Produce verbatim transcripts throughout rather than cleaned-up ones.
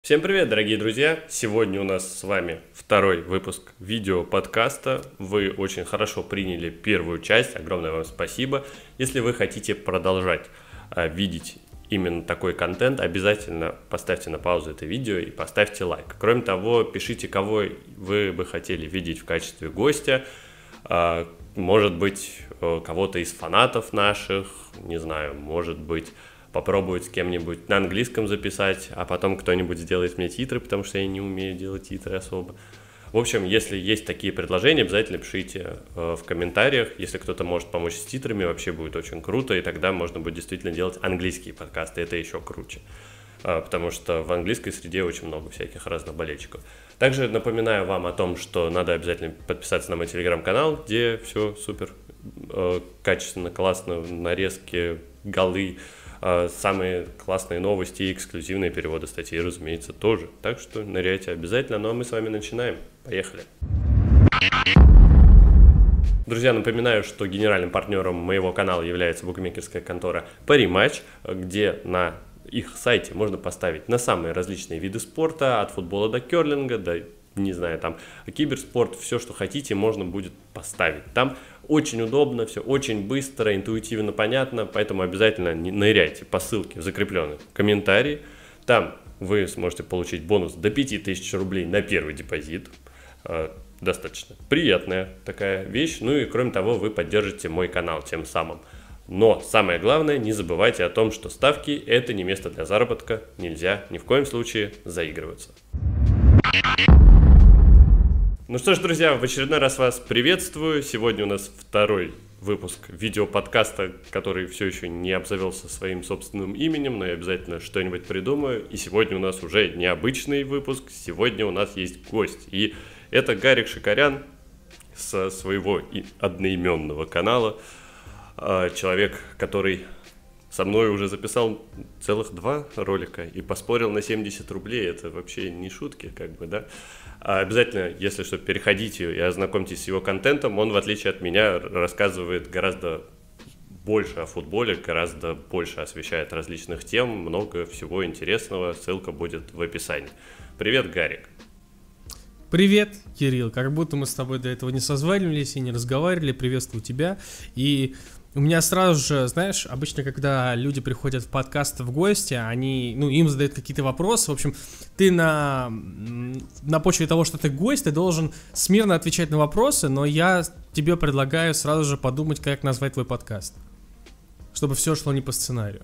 Всем привет, дорогие друзья! Сегодня у нас с вами второй выпуск видео-подкаста. Вы очень хорошо приняли первую часть, огромное вам спасибо. Если вы хотите продолжать а, видеть именно такой контент, обязательно поставьте на паузу это видео и поставьте лайк. Кроме того, пишите, кого вы бы хотели видеть в качестве гостя. А, может быть, кого-то из фанатов наших, не знаю, может быть... попробовать с кем-нибудь на английском записать, а потом кто-нибудь сделает мне титры, потому что я не умею делать титры особо. В общем, если есть такие предложения, обязательно пишите э, в комментариях. Если кто-то может помочь с титрами, вообще будет очень круто, и тогда можно будет действительно делать английские подкасты, это еще круче. Э, потому что в английской среде очень много всяких разных болельщиков. Также напоминаю вам о том, что надо обязательно подписаться на мой телеграм-канал, где все супер э, качественно, классно, нарезки, голы, самые классные новости и эксклюзивные переводы статей, разумеется, тоже. Так что ныряйте обязательно. Ну а мы с вами начинаем. Поехали! Друзья, напоминаю, что генеральным партнером моего канала является букмекерская контора Parimatch, где на их сайте можно поставить на самые различные виды спорта, от футбола до керлинга, до, не знаю, там, киберспорт, все, что хотите, можно будет поставить. Там очень удобно, все очень быстро, интуитивно понятно, поэтому обязательно ныряйте по ссылке в закрепленный комментарий. Там вы сможете получить бонус до пяти тысяч рублей на первый депозит. Достаточно приятная такая вещь. Ну и кроме того, вы поддержите мой канал тем самым. Но самое главное, не забывайте о том, что ставки – это не место для заработка. Нельзя ни в коем случае заигрываться. Ну что ж, друзья, в очередной раз вас приветствую. Сегодня у нас второй выпуск видеоподкаста, который все еще не обзавелся своим собственным именем, но я обязательно что-нибудь придумаю. И сегодня у нас уже необычный выпуск, сегодня у нас есть гость. И это Гарик Шикарян со своего одноименного канала. Человек, который со мной уже записал целых два ролика и поспорил на семьдесят рублей. Это вообще не шутки, как бы, да. А обязательно, если что, переходите и ознакомьтесь с его контентом. Он, в отличие от меня, рассказывает гораздо больше о футболе, гораздо больше освещает различных тем, много всего интересного. Ссылка будет в описании. Привет, Гарик. Привет, Кирилл. Как будто мы с тобой до этого не созванивались и не разговаривали. Приветствую тебя. И у меня сразу же, знаешь, обычно, когда люди приходят в подкаст в гости, они, ну, им задают какие-то вопросы. В общем, ты на, на почве того, что ты гость, ты должен смирно отвечать на вопросы, но я тебе предлагаю сразу же подумать, как назвать твой подкаст, чтобы все шло не по сценарию.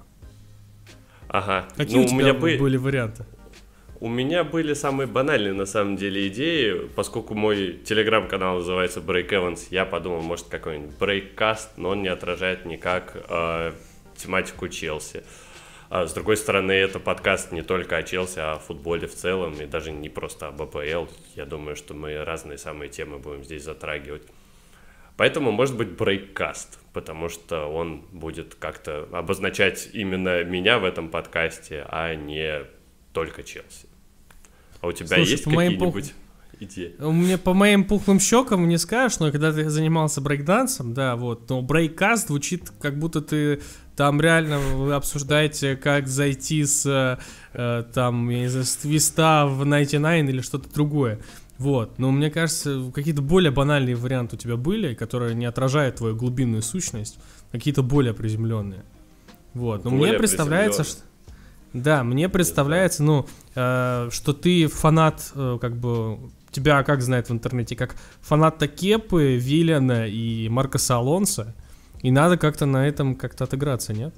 Ага. Какие ну, у тебя у меня бы... были варианты? У меня были самые банальные, на самом деле, идеи. Поскольку мой телеграм-канал называется Break Evans, я подумал, может, какой-нибудь Breakcast, но он не отражает никак э, тематику Челси. А с другой стороны, это подкаст не только о Челси, а о футболе в целом, и даже не просто об АПЛ. Я думаю, что мы разные самые темы будем здесь затрагивать. Поэтому, может быть, Breakcast, потому что он будет как-то обозначать именно меня в этом подкасте, а не только Челси. А у тебя Слушай, есть какие-нибудь пух... идеи? У меня по моим пухлым щекам не скажешь, но когда ты занимался брейкдансом, да, вот, но брейккаст звучит, как будто ты там реально вы обсуждаете, как зайти с, э, там, я не знаю, с твиста в девяносто девять или что-то другое. Вот, но мне кажется, какие-то более банальные варианты у тебя были, которые не отражают твою глубинную сущность, какие-то более приземленные. Вот, но более мне представляется, что... Да, мне представляется, ну, э, что ты фанат, э, как бы, тебя как знают в интернете, как фанат Кепы, Виллиана и Маркоса Алонсо, и надо как-то на этом как-то отыграться, нет?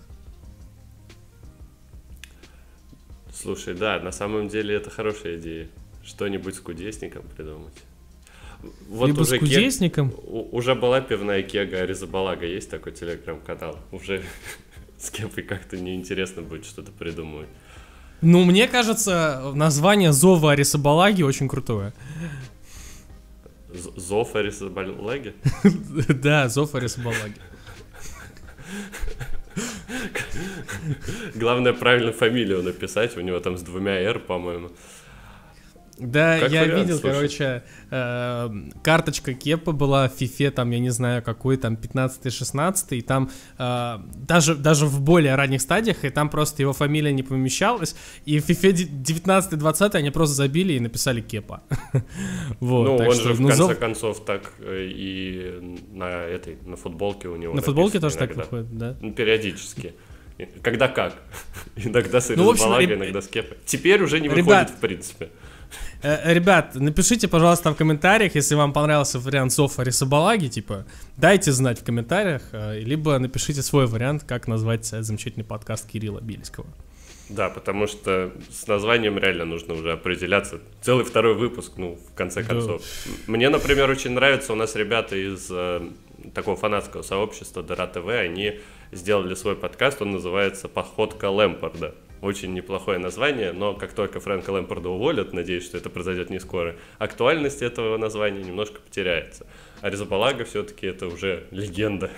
Слушай, да, на самом деле это хорошая идея. Что-нибудь с кудесником придумать. Вот Либо уже с кудесником? Кег... Уже была пивная кега Аризабалага, есть такой телеграм-канал, уже... С Кепой как-то неинтересно будет что-то придумывать. Ну, мне кажется, название Зова Арисабалаги очень крутое. Зов Арисабалаги? Да, Зов Арисабалаги. Главное правильно фамилию написать, у него там с двумя «р», по-моему. Да, Как я вариант, видел, слушай. короче, э, карточка Кепа была в фифе, там, я не знаю, какой там, пятнадцатый-шестнадцатый, и там э, даже, даже в более ранних стадиях, и там просто его фамилия не помещалась, и в фифе девятнадцатый-двадцатый они просто забили и написали Кепа. Вот, Ну, так он что, же в ну, конце зов- концов так э, и на этой, на футболке у него На футболке написано тоже так иногда. выходит, да? Ну, периодически. Когда как. Иногда с Ну, в общем, Аризабалагой, реб- иногда с Кепой. Теперь уже не выходит, Ребят, в принципе. Э, Ребят, напишите, пожалуйста, в комментариях, если вам понравился вариант Софа Арисабалаги, типа, дайте знать в комментариях, э, либо напишите свой вариант, как назвать э, замечательный подкаст Кирилла Бельского. Да, потому что с названием реально нужно уже определяться. Целый второй выпуск, ну, в конце Да. концов. Мне, например, очень нравится, у нас ребята из э, такого фанатского сообщества Дыра ТВ, они сделали свой подкаст, он называется «Походка Лэмпарда». Очень неплохое название, но как только Фрэнка Лэмпарда уволят, надеюсь, что это произойдет не скоро, актуальность этого названия немножко потеряется. Аризабалага все-таки это уже легенда.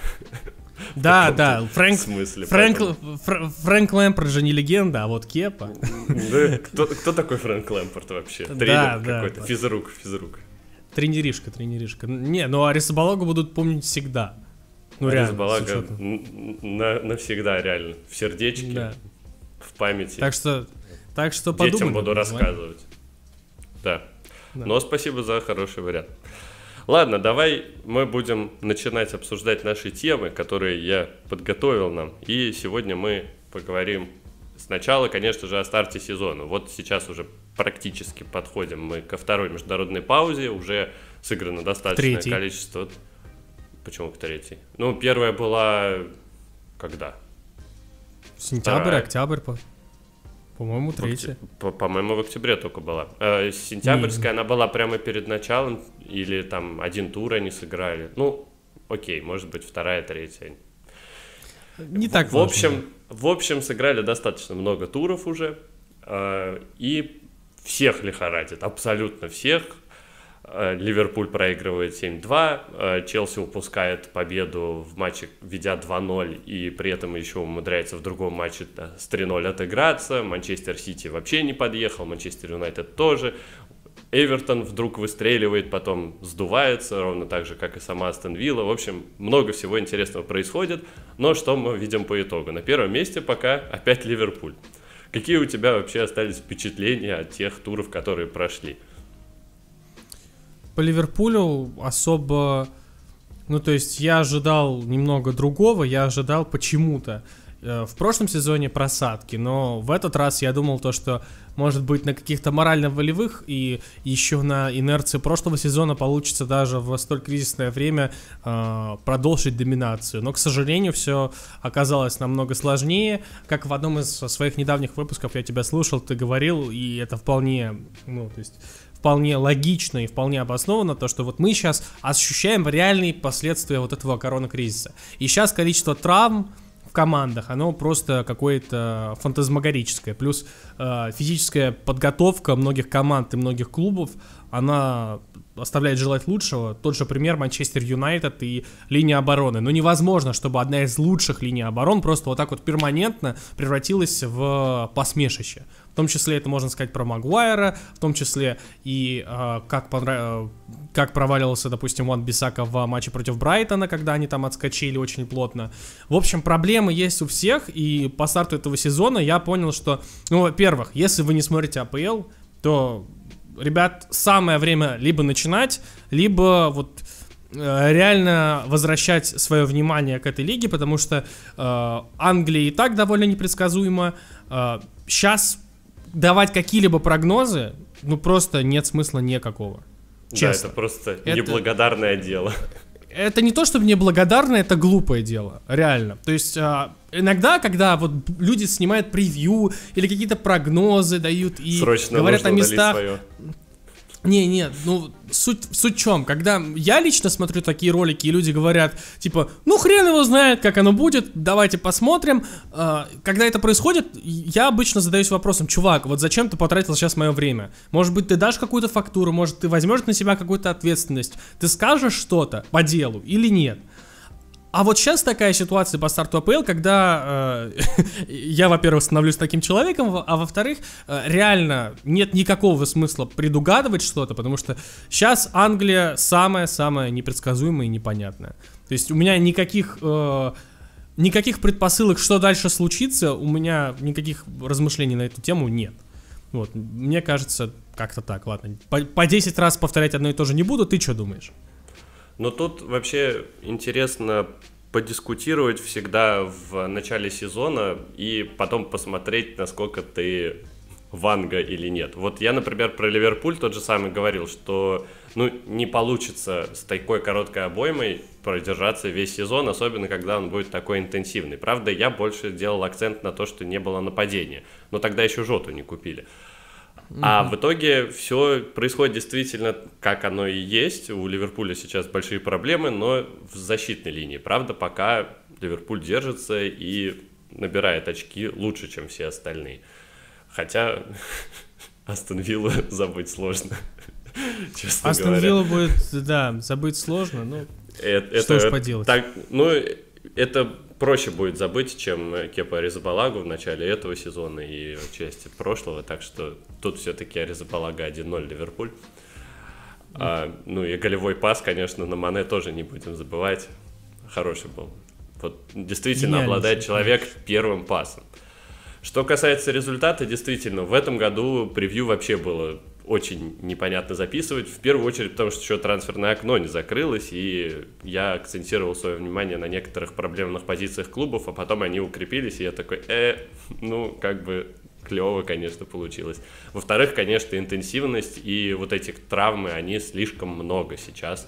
Да, В да, каком-то Фрэнк, смысле, Фрэнк, поэтому- Фр- Фрэнк Лэмпорт же не легенда, а вот Кепа. Да, кто, кто такой Фрэнк Лэмпард вообще? Да, Тренер да, какой-то, да. физрук, физрук. Тренеришка, тренеришка. Не, ну Арисабалагу будут помнить всегда. Ну реально. с Аризабалага учетом. н- на- навсегда реально, в сердечке, Да. в памяти. Так что, так что подумай. Детям буду над названием. рассказывать. Да. Да. Но спасибо за хороший вариант. Ладно, давай мы будем начинать обсуждать наши темы, которые я подготовил нам. И сегодня мы поговорим сначала, конечно же, о старте сезона. Вот сейчас уже практически подходим мы ко второй международной паузе. Уже сыграно достаточное Третий. количество... Почему к третьей? Ну, первая была... Когда? Сентябрь, Вторая. октябрь, по- по-моему, В третья. окте- по- По-моему, в октябре только была. Э, Сентябрьская, она была прямо перед началом, или там один тур они сыграли. Ну, окей, может быть, вторая, третья. Не так В важно. общем, в общем, сыграли достаточно много туров уже, э, и всех лихорадит, абсолютно всех. Э, Ливерпуль проигрывает семь-два, э, Челси упускает победу в матче, ведя два ноль, и при этом еще умудряется в другом матче э, с три ноль отыграться. Манчестер Сити вообще не подъехал, Манчестер Юнайтед тоже. Эвертон вдруг выстреливает, потом сдувается, ровно так же, как и сама Астон Вилла. В общем, много всего интересного происходит. Но что мы видим по итогу? На первом месте пока опять Ливерпуль. Какие у тебя вообще остались впечатления от тех туров, которые прошли? По Ливерпулю особо... Ну, то есть я ожидал немного другого, я ожидал почему-то э, в прошлом сезоне просадки, но в этот раз я думал то, что может быть на каких-то морально-волевых и еще на инерции прошлого сезона получится даже в столь кризисное время э, продолжить доминацию. Но, к сожалению, все оказалось намного сложнее. Как в одном из своих недавних выпусков я тебя слушал, ты говорил, и это вполне, ну, то есть... вполне логично и вполне обоснованно, то, что вот мы сейчас ощущаем реальные последствия вот этого коронакризиса. И сейчас количество травм в командах, оно просто какое-то фантазмагорическое. Плюс э, физическая подготовка многих команд и многих клубов, она оставляет желать лучшего. Тот же пример Манчестер Юнайтед и линия обороны. Но невозможно, чтобы одна из лучших линий оборон просто вот так вот перманентно превратилась в посмешище. В том числе это можно сказать про Магуайра, в том числе и э, как, понрав... как проваливался, допустим, Ван Бисака в матче против Брайтона, когда они там отскочили очень плотно. В общем, проблемы есть у всех, и по старту этого сезона я понял, что, ну, во-первых, если вы не смотрите АПЛ, то, ребят, самое время либо начинать, либо вот э, реально возвращать свое внимание к этой лиге, потому что э, Англия и так довольно непредсказуема. Э, сейчас давать какие-либо прогнозы, ну, просто нет смысла никакого. Честно. Да, это просто Это- неблагодарное дело. Это не то, чтобы неблагодарно, это глупое дело, реально. То есть а, иногда, когда вот люди снимают превью или какие-то прогнозы дают и Срочно говорят нужно о удалить местах... свое. Не, не, ну, суть, суть в чем? Когда я лично смотрю такие ролики, и люди говорят, типа, ну, хрен его знает, как оно будет, давайте посмотрим. А, когда это происходит, я обычно задаюсь вопросом, чувак, вот зачем ты потратил сейчас мое время? Может быть, ты дашь какую-то фактуру, может, ты возьмешь на себя какую-то ответственность, ты скажешь что-то по делу или нет? А вот сейчас такая ситуация по старту АПЛ, когда э, я, во-первых, становлюсь таким человеком, а во-вторых, э, реально нет никакого смысла предугадывать что-то, потому что сейчас Англия самая-самая непредсказуемая и непонятная. То есть у меня никаких, э, никаких предпосылок, что дальше случится, у меня никаких размышлений на эту тему нет. Вот, мне кажется, как-то так, ладно. По, по десять раз повторять одно и то же не буду, ты что думаешь? Но тут вообще интересно подискутировать всегда в начале сезона и потом посмотреть, насколько ты ванга или нет. Вот я, например, про Ливерпуль тот же самый говорил, что ну, не получится с такой короткой обоймой продержаться весь сезон, особенно когда он будет такой интенсивный. Правда, я больше делал акцент на то, что не было нападения, но тогда еще Жоту не купили. А в итоге все происходит действительно, как оно и есть. У Ливерпуля сейчас большие проблемы, но в защитной линии. Правда, пока Ливерпуль держится и набирает очки лучше, чем все остальные. Хотя Астон Виллу забыть сложно, честно Астон говоря. Вилла будет, да, забыть сложно, но это, что это, ж поделать. Так, ну, это проще будет забыть, чем Кепа Арризабалагу в начале этого сезона и части прошлого, так что тут все-таки Арризабалага один ноль Ливерпуль. Mm. А, ну и голевой пас, конечно, на Мане тоже не будем забывать. Хороший был. Вот действительно Гениальный. Обладает человек первым пасом. Что касается результата, действительно, в этом году превью вообще было очень непонятно записывать. В первую очередь, потому что еще трансферное окно не закрылось, и я акцентировал свое внимание на некоторых проблемных позициях клубов, а потом они укрепились, и я такой, э, ну, как бы клево, конечно, получилось. Во-вторых, конечно, интенсивность и вот эти травмы, они слишком много сейчас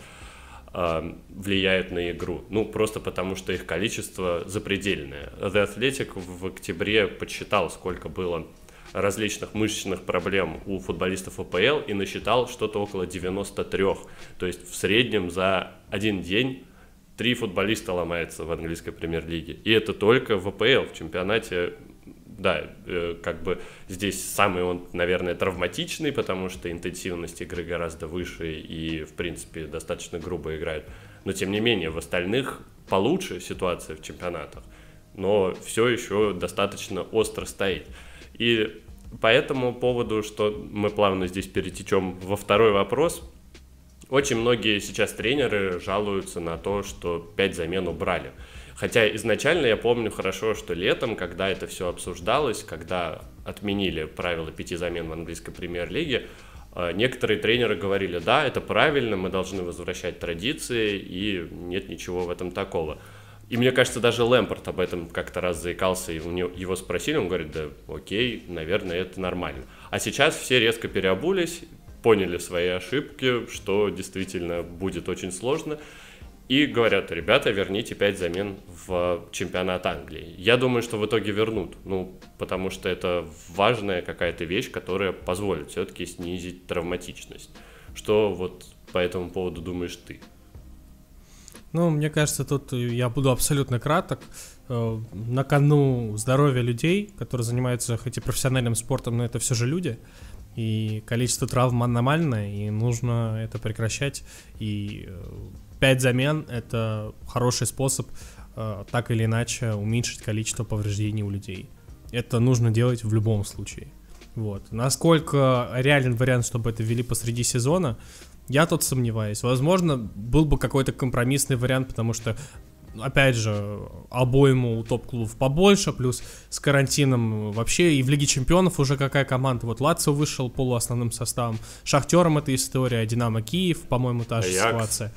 э, влияют на игру. Ну, просто потому что их количество запредельное. The Athletic в октябре подсчитал, сколько было различных мышечных проблем у футболистов АПЛ и насчитал что-то около девяносто три. То есть в среднем за один день три футболиста ломаются в английской премьер-лиге. И это только в АПЛ, в чемпионате, да, э, как бы здесь самый он, наверное, травматичный, потому что интенсивность игры гораздо выше и, в принципе, достаточно грубо играют. Но, тем не менее, в остальных получше ситуация в чемпионатах, но все еще достаточно остро стоит. И по этому поводу, что мы плавно здесь перетечем во второй вопрос, очень многие сейчас тренеры жалуются на то, что пять замен убрали. Хотя изначально я помню хорошо, что летом, когда это все обсуждалось, когда отменили правила пяти замен в английской премьер-лиге, некоторые тренеры говорили, да, это правильно, мы должны возвращать традиции, и нет ничего в этом такого. И мне кажется, даже Лэмпард об этом как-то раз заикался, и у него, его спросили, он говорит, да окей, наверное, это нормально. А сейчас все резко переобулись, поняли свои ошибки, что действительно будет очень сложно, и говорят, ребята, верните пять замен в чемпионат Англии. Я думаю, что в итоге вернут, ну, потому что это важная какая-то вещь, которая позволит все-таки снизить травматичность. Что вот по этому поводу думаешь ты? Ну, мне кажется, тут я буду абсолютно краток. На кону здоровья людей, которые занимаются хоть и профессиональным спортом, но это все же люди. И количество травм аномальное, и нужно это прекращать. И пять замен — это хороший способ так или иначе уменьшить количество повреждений у людей. Это нужно делать в любом случае. Вот. Насколько реален вариант, чтобы это ввели посреди сезона, я тут сомневаюсь. Возможно, был бы какой-то компромиссный вариант, потому что, опять же, обойму у топ-клубов побольше, плюс с карантином вообще и в Лиге Чемпионов уже какая команда. Вот Лацио вышел полуосновным составом, Шахтером эта история, Динамо Киев, по-моему, та же Аякс. Ситуация.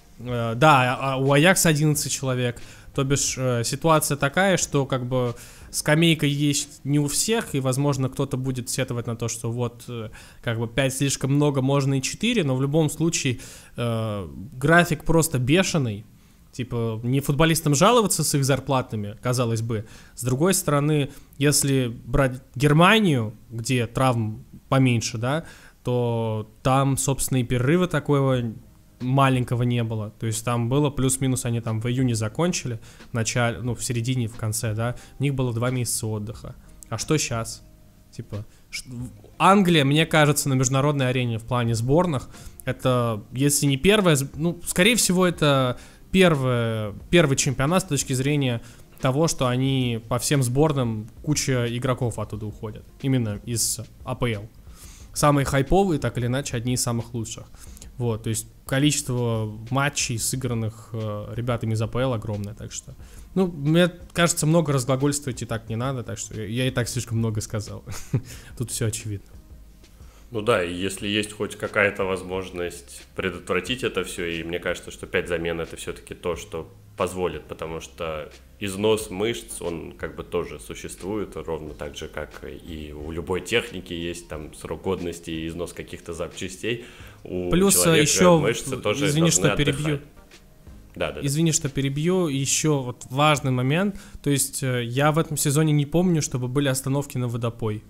Да, у Аякса одиннадцать человек. То бишь ситуация такая, что как бы скамейка есть не у всех, и, возможно, кто-то будет сетовать на то, что вот как бы пять слишком много, можно и четыре, но в любом случае э, график просто бешеный. Типа, не футболистам жаловаться с их зарплатами, казалось бы. С другой стороны, если брать Германию, где травм поменьше, да, то там, собственно, и перерыва такого маленького не было. То есть там было плюс-минус, они там в июне закончили, в начале, ну, в середине, в конце, да, у них было два месяца отдыха. А что сейчас? Типа, Англия, мне кажется, на международной арене в плане сборных, это, если не первая, ну, скорее всего, это первое, первый чемпионат с точки зрения того, что они по всем сборным куча игроков оттуда уходят. Именно из АПЛ. Самые хайповые, так или иначе, одни из самых лучших. Вот, то есть количество матчей, сыгранных э, ребятами из АПЛ огромное, так что... Ну, мне кажется, много разглагольствовать и так не надо, так что я и так слишком много сказал. Тут все очевидно. Ну да, и если есть хоть какая-то возможность предотвратить это все, и мне кажется, что пять замен это все-таки то, что позволит, потому что износ мышц, он как бы тоже существует, ровно так же, как и у любой техники есть там срок годности и износ каких-то запчастей. У Плюс еще, мышцы тоже извини, что отдыхать. перебью. Да, да, Извини, да. что перебью. Еще вот важный момент. То есть я в этом сезоне не помню, чтобы были остановки на водопой.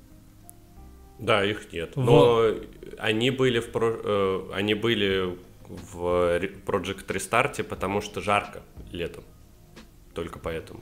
Да, их нет. Но вот. они были в про... э, они были в Project Restart, потому что жарко летом. Только поэтому.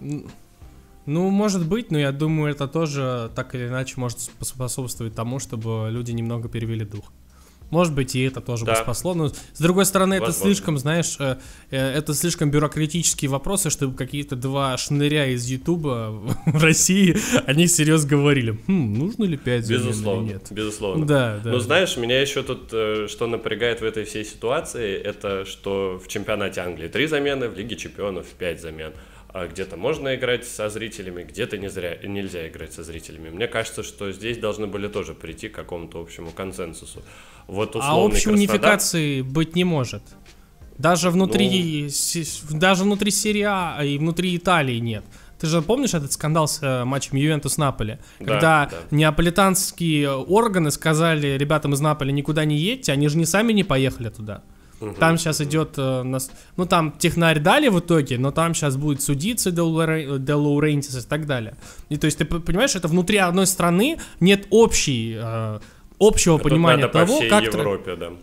Ну, может быть, но я думаю, это тоже так или иначе может способствовать тому, чтобы люди немного перевели дух. Может быть, и это тоже да. бы спасло, но с другой стороны, Возможно. это слишком, знаешь, э, э, это слишком бюрократические вопросы, чтобы какие-то два шныря из Ютуба в России, они серьезно говорили, хм, нужно ли пять замен или нет. Безусловно, да, да. Но знаешь, меня еще тут, э, что напрягает в этой всей ситуации, это что в чемпионате Англии три замены, в Лиге Чемпионов пять замен. А где-то можно играть со зрителями, где-то не зря, нельзя играть со зрителями. Мне кажется, что здесь должны были тоже прийти к какому-то общему консенсусу. Вот а общей Краснодар... унификации быть не может. Даже внутри, ну... с, даже внутри серии А и внутри Италии нет. Ты же помнишь этот скандал с э, матчем Ювентус-Наполи? Да, когда да. неаполитанские органы сказали ребятам из Наполи никуда не едьте, они же не сами не поехали туда. Там сейчас идет, э, нас, ну там технарь дали в итоге, но там сейчас будет судиться Де Лаурентис и так далее. И то есть ты понимаешь, это внутри одной страны нет общей, э, общего это понимания надо того, по всей как... Европе, да.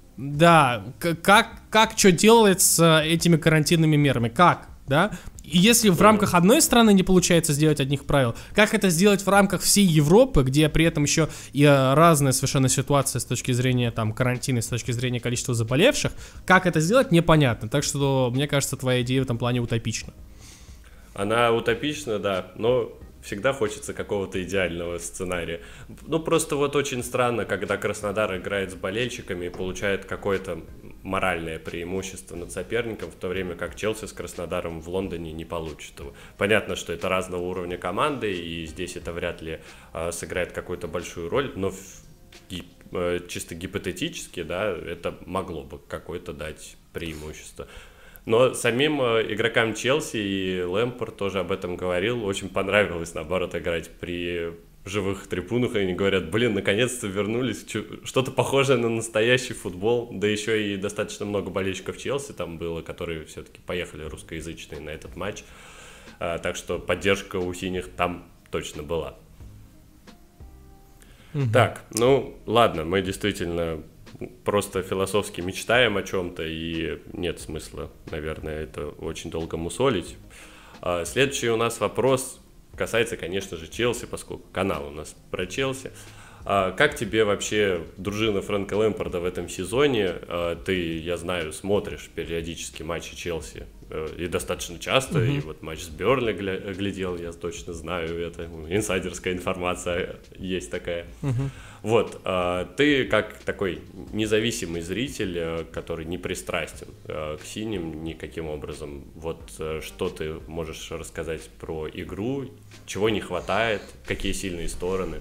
Да, как, как что делать с этими карантинными мерами, как, да? И если в рамках одной страны не получается сделать одних правил, как это сделать в рамках всей Европы, где при этом еще и разная совершенно ситуация с точки зрения там карантина, с точки зрения количества заболевших, как это сделать, непонятно. Так что, мне кажется, твоя идея в этом плане утопична. Она утопична, да, но всегда хочется какого-то идеального сценария. Ну, просто вот очень странно, когда Краснодар играет с болельщиками и получает какое-то моральное преимущество над соперником, в то время как Челси с Краснодаром в Лондоне не получит его. Понятно, что это разного уровня команды, и здесь это вряд ли э, сыграет какую-то большую роль, но в, ги, э, чисто гипотетически, да, это могло бы какое-то дать преимущество. Но самим э, игрокам Челси и Лэмпард тоже об этом говорил, очень понравилось, наоборот, играть при живых трибунах, и они говорят, блин, наконец-то вернулись, что-то похожее на настоящий футбол, да еще и достаточно много болельщиков Челси там было, которые все-таки поехали русскоязычные на этот матч, а, так что поддержка у синих там точно была. Угу. Так, ну ладно, мы действительно просто философски мечтаем о чем-то, и нет смысла, наверное, это очень долго мусолить. А, следующий у нас вопрос касается, конечно же, Челси, поскольку канал у нас про Челси. А как тебе вообще дружина Фрэнка Лэмпарда в этом сезоне? А ты, я знаю, смотришь периодически матчи Челси и достаточно часто, mm-hmm. и вот матч с Бернли гля- глядел, я точно знаю, это инсайдерская информация есть такая. Mm-hmm. Вот, а ты как такой независимый зритель, который не пристрастен к синим никаким образом, вот что ты можешь рассказать про игру, чего не хватает, какие сильные стороны?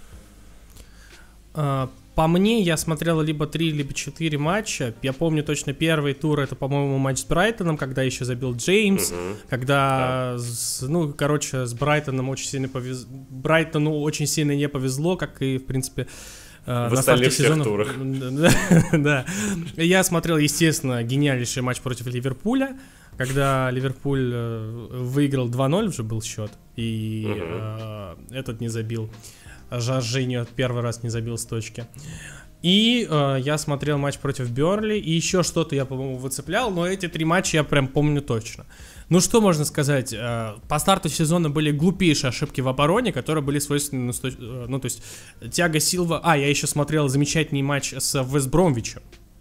По мне, я смотрел либо три, либо четыре матча. Я помню точно первый тур, это, по-моему, матч с Брайтоном, когда еще забил Джеймс, угу. когда, да. с, ну, короче, с Брайтоном очень сильно повезло. Брайтону очень сильно не повезло, как и, в принципе, в на старте сезона. Турах. Да. Я смотрел, естественно, гениальнейший матч против Ливерпуля, когда Ливерпуль выиграл два ноль, уже был счет, и угу. э, этот не забил. Жоржиньо первый раз не забил с точки. И э, я смотрел матч против Бернли, и еще что-то я, по-моему, выцеплял, но эти три матча я прям помню точно. Ну что можно сказать, э, по старту сезона были глупейшие ошибки в обороне, которые были свойственны, ну то есть Тиаго Силва, а, я еще смотрел замечательный матч с Вест Бромвичем,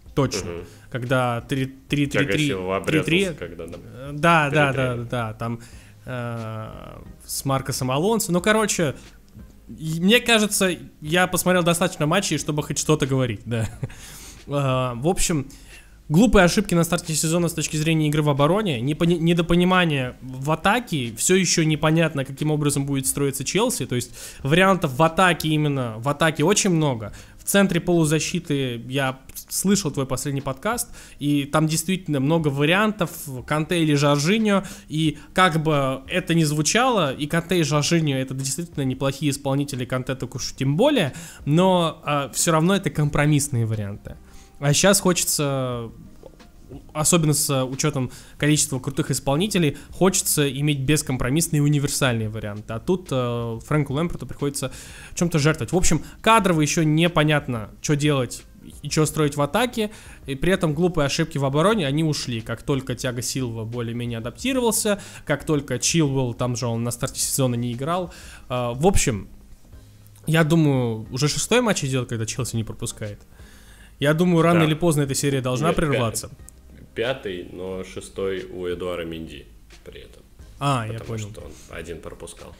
точно. Угу. Когда три три три три когда нам... Да, да, да, да, там э, с Маркосом Алонсо. Ну, короче, мне кажется, я посмотрел достаточно матчей, чтобы хоть что-то говорить, да. э, в общем, глупые ошибки на старте сезона с точки зрения игры в обороне, непони- недопонимание в атаке, все еще непонятно, каким образом будет строиться Челси, то есть вариантов в атаке именно, в атаке очень много. В центре полузащиты я слышал твой последний подкаст, и там действительно много вариантов, Канте или Жоржиньо, и как бы это ни звучало, и Канте и Жоржиньо это действительно неплохие исполнители, Канте так уж тем более, но а, все равно это компромиссные варианты. А сейчас хочется, особенно с учетом количества крутых исполнителей, хочется иметь бескомпромиссные и универсальные варианты. А тут э, Фрэнку Лэмпарту приходится в чем-то жертвовать. В общем, кадрово еще непонятно, что делать и что строить в атаке. И при этом глупые ошибки в обороне, они ушли. Как только Тиаго Силва более-менее адаптировался, как только Чилвелл, там же он на старте сезона не играл. Э, в общем, я думаю, уже шестой матч идет, когда Челси не пропускает. Я думаю, рано да. или поздно эта серия должна Нет, прерваться. Пятый, но шестой у Эдуара Менди при этом. А, я понял. Потому что он один пропускал.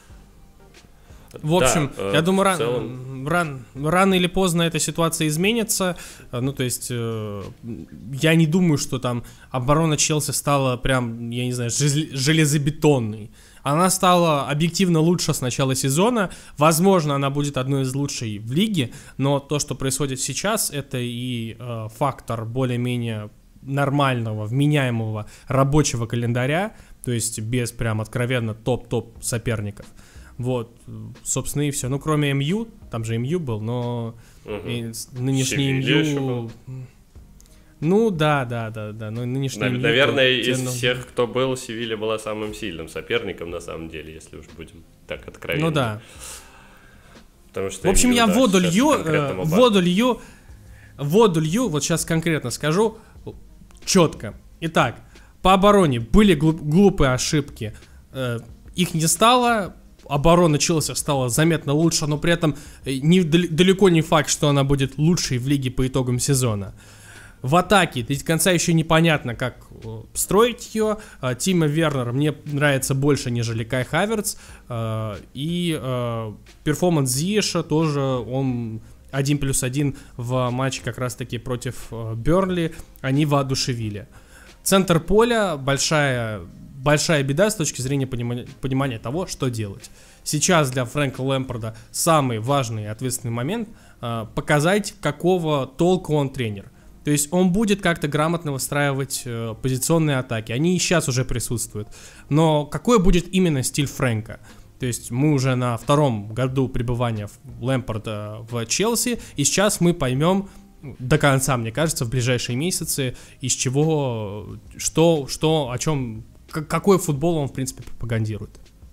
В общем, да, я э, думаю, ран, целом... ран, рано или поздно эта ситуация изменится. Ну, то есть, э, я не думаю, что там оборона Челси стала прям, я не знаю, железобетонной. Она стала объективно лучше с начала сезона. Возможно, она будет одной из лучших в лиге, но то, что происходит сейчас, это и э, фактор более-менее нормального, вменяемого рабочего календаря, то есть без прям откровенно топ-топ соперников. Вот, собственно, и все. Ну, кроме эм ю, там же эм ю был, но угу. и нынешний эм ю... Ну, да, да, да, да, но нынешний да, эм ю... Наверное, из ну... всех, кто был, Севилья была самым сильным соперником, на самом деле, если уж будем так откровенны. Ну, да. Потому что в общем, эм ю, я да, воду лью, э, воду лью, воду лью, вот сейчас конкретно скажу, четко. Итак, по обороне были глуп- глупые ошибки, э, их не стало. Оборона Челси стала заметно лучше, но при этом не, далеко не факт, что она будет лучшей в лиге по итогам сезона. В атаке до конца еще непонятно, как строить ее. Тимо Вернер мне нравится больше, нежели Кай Хаверц. И перформанс Зиеша тоже, он один плюс один в матче как раз-таки против Бернли, они воодушевили. Центр поля большая... Большая беда с точки зрения понимания, понимания того, что делать. Сейчас для Фрэнка Лэмпарда самый важный и ответственный момент э, показать, какого толка он тренер. То есть он будет как-то грамотно выстраивать э, позиционные атаки. Они и сейчас уже присутствуют. Но какой будет именно стиль Фрэнка? То есть мы уже на втором году пребывания Лэмпарда в Челси, и сейчас мы поймем до конца, мне кажется, в ближайшие месяцы, из чего, что, что, о чем... Какой футбол он, в принципе, пропагандирует?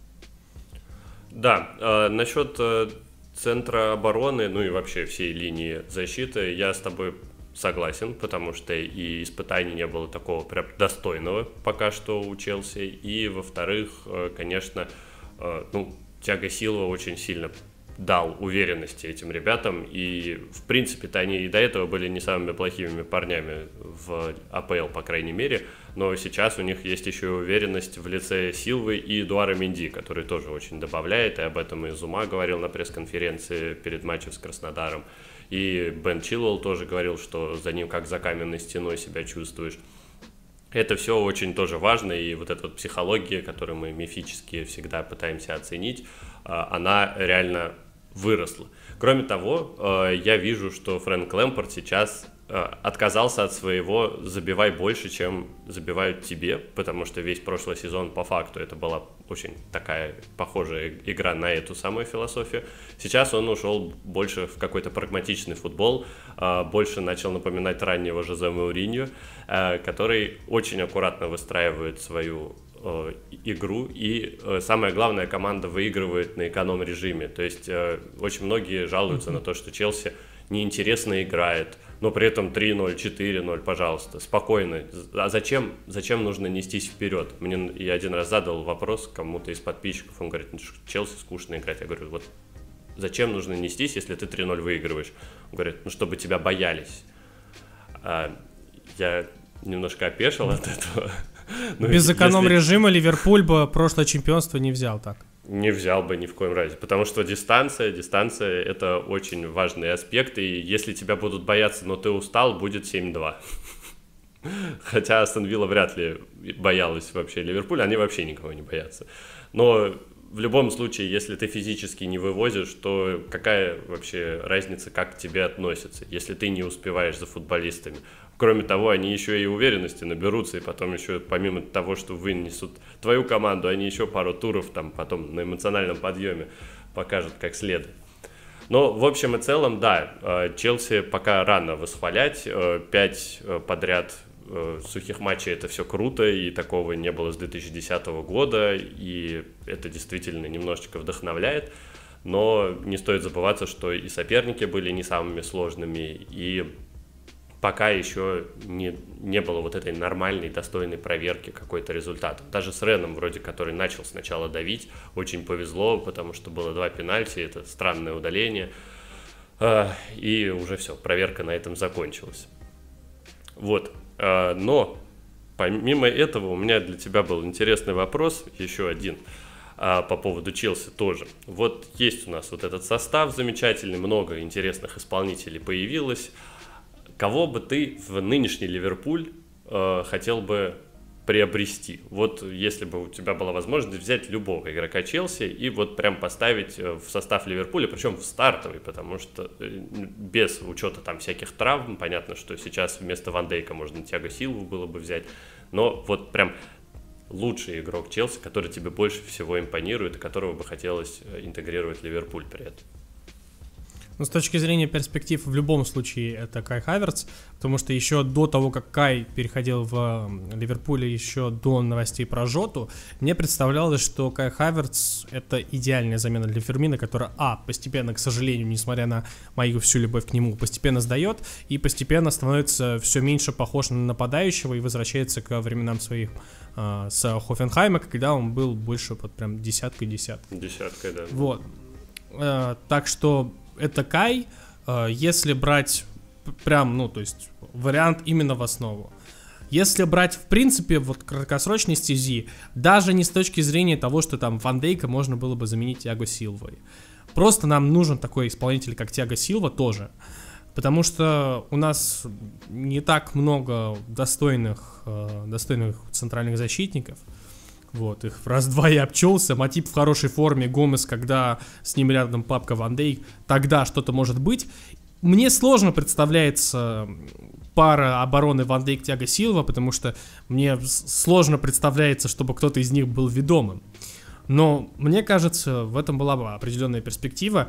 Да, э, насчет э, центра обороны, ну и вообще всей линии защиты, я с тобой согласен, потому что и испытаний не было такого прям достойного пока что у Челси, и, во-вторых, э, конечно, э, ну, Тиаго Силва очень сильно дал уверенности этим ребятам, и, в принципе-то, они и до этого были не самыми плохими парнями в АПЛ, по крайней мере, но сейчас у них есть еще и уверенность в лице Силвы и Эдуара Менди, который тоже очень добавляет, и об этом и Зума говорил на пресс-конференции перед матчем с Краснодаром, и Бен Чилвелл тоже говорил, что за ним как за каменной стеной себя чувствуешь. Это все очень тоже важно, и вот эта вот психология, которую мы мифически всегда пытаемся оценить, она реально выросла. Кроме того, я вижу, что Фрэнк Лэмпард сейчас отказался от своего «забивай больше, чем забивают тебе», потому что весь прошлый сезон по факту это была очень такая похожая игра на эту самую философию. Сейчас он ушел больше в какой-то прагматичный футбол, больше начал напоминать раннего Жозе Мауриньо, который очень аккуратно выстраивает свою игру, и самое главное, команда выигрывает на эконом-режиме. То есть очень многие жалуются mm-hmm. на то, что Челси неинтересно играет, но при этом три ноль, четыре ноль, пожалуйста, спокойно. А зачем, зачем нужно нестись вперед? Мне, я один раз задал вопрос кому-то из подписчиков, он говорит, Челси скучно играть. Я говорю, вот зачем нужно нестись, если ты три ноль выигрываешь? Он говорит, ну чтобы тебя боялись. А, я немножко опешил от этого. Но без эконом-режима если... Ливерпуль бы прошлое чемпионство не взял так. Не взял бы ни в коем разе, потому что дистанция, дистанция – это очень важный аспект, и если тебя будут бояться, но ты устал, будет семь-два. Хотя Астон Вилла вряд ли боялась вообще Ливерпуля, они вообще никого не боятся. Но в любом случае, если ты физически не вывозишь, то какая вообще разница, как к тебе относятся, если ты не успеваешь за футболистами? Кроме того, они еще и уверенности наберутся, и потом еще, помимо того, что вынесут твою команду, они еще пару туров там потом на эмоциональном подъеме покажут как следует. Но в общем и целом, да, Челси пока рано восхвалять, пять подряд сухих матчей — это все круто, и такого не было с две тысячи десятого года, и это действительно немножечко вдохновляет, но не стоит забываться, что и соперники были не самыми сложными, и пока еще не, не было вот этой нормальной, достойной проверки какой-то результата. Даже с Реном, вроде, который начал сначала давить, очень повезло, потому что было два пенальти, это странное удаление, и уже все, проверка на этом закончилась. Вот. Но помимо этого у меня для тебя был интересный вопрос, еще один, по поводу Челси тоже. Вот есть у нас вот этот состав замечательный, много интересных исполнителей появилось. Кого бы ты в нынешний Ливерпуль э, хотел бы приобрести? Вот если бы у тебя была возможность взять любого игрока Челси и вот прям поставить в состав Ливерпуля, причем в стартовый, потому что без учета там всяких травм, понятно, что сейчас вместо Ван Дейка можно Тиаго Силву было бы взять, но вот прям лучший игрок Челси, который тебе больше всего импонирует и которого бы хотелось интегрировать в Ливерпуль при этом. Но с точки зрения перспектив в любом случае это Кай Хаверц, потому что еще до того, как Кай переходил в Ливерпуль, еще до новостей про Жоту, мне представлялось, что Кай Хаверц — это идеальная замена для Фермина, которая, а, постепенно, к сожалению, несмотря на мою всю любовь к нему, постепенно сдает и постепенно становится все меньше похож на нападающего и возвращается к временам своих э, с Хофенхайма, когда он был больше под прям десяткой-десяткой. Десяткой, да. Вот. Э, так что это Кай, э, если брать прям, ну, то есть вариант именно в основу. Если брать, в принципе, вот краткосрочной стези, даже не с точки зрения того, что там Ван Дейка можно было бы заменить Тиаго Силвой. Просто нам нужен такой исполнитель, как Тиаго Силва тоже. Потому что у нас не так много достойных, э, достойных центральных защитников. Вот, их в раз-два я обчелся. Матип в хорошей форме, Гомес, когда с ним рядом папка Ван Дейк, тогда что-то может быть. Мне сложно представляется пара обороны Ван Дейк Тиаго Силва, потому что мне сложно представляется, чтобы кто-то из них был ведомым. Но мне кажется, в этом была бы определенная перспектива,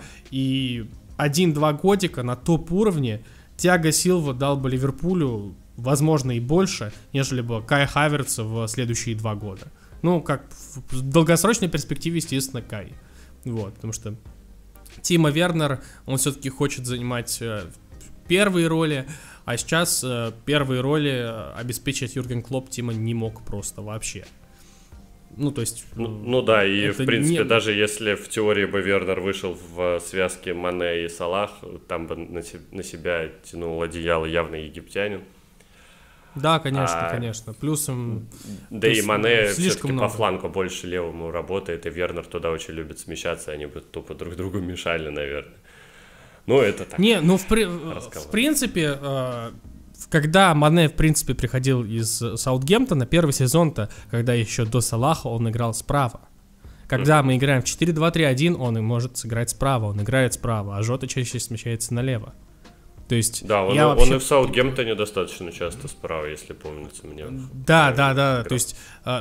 и один-два годика на топ-уровне Тиаго Силва дал бы Ливерпулю, возможно, и больше, нежели бы Кай Хаверца в следующие два года. Ну, как в долгосрочной перспективе, естественно, Кай. Вот, потому что Тимо Вернер, он все-таки хочет занимать э, первые роли, а сейчас э, первые роли обеспечить Юрген Клопп Тимо не мог просто вообще. Ну, то есть... Ну, ну да, и в принципе, не... даже если в теории бы Вернер вышел в связке Мане и Салах, там бы на, се- на себя тянул одеяло явно египтянин. Да, конечно, а, конечно. Плюсом... Да плюс, и Мане все-таки много. По флангу больше левому работает, и Вернер туда очень любит смещаться, они бы тупо друг другу мешали, наверное. Ну, это так. Не, ну, в, при... в принципе, э, когда Мане, в принципе, приходил из Саутгемптона, первый сезон-то, когда еще до Салаха, он играл справа. Когда mm-hmm. мы играем в четыре два три один, он и может сыграть справа, он играет справа, а Жота чаще смещается налево. То есть, да, он, я он вообще... и в Саутгемптоне достаточно часто справа, если помнится мне. Да, да, да, играл. То есть